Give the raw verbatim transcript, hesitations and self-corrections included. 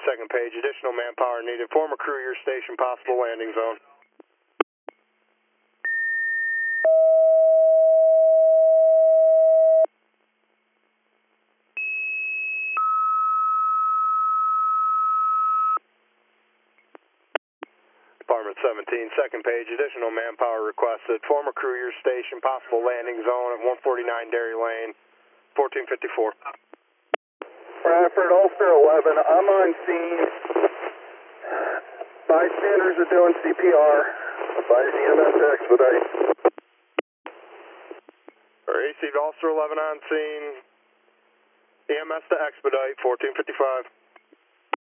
second page. Additional manpower needed. Former crew, your station, possible landing zone. Department seventeen, second page. Additional manpower requested. Former crew, your station, possible landing zone at one forty-nine Dairy Lane, fourteen fifty-four. Bradford, Ulster eleven, I'm on scene. Bystanders are doing C P R. Advise E M S to expedite. A C Ulster eleven on scene. E M S to expedite, fourteen fifty-five.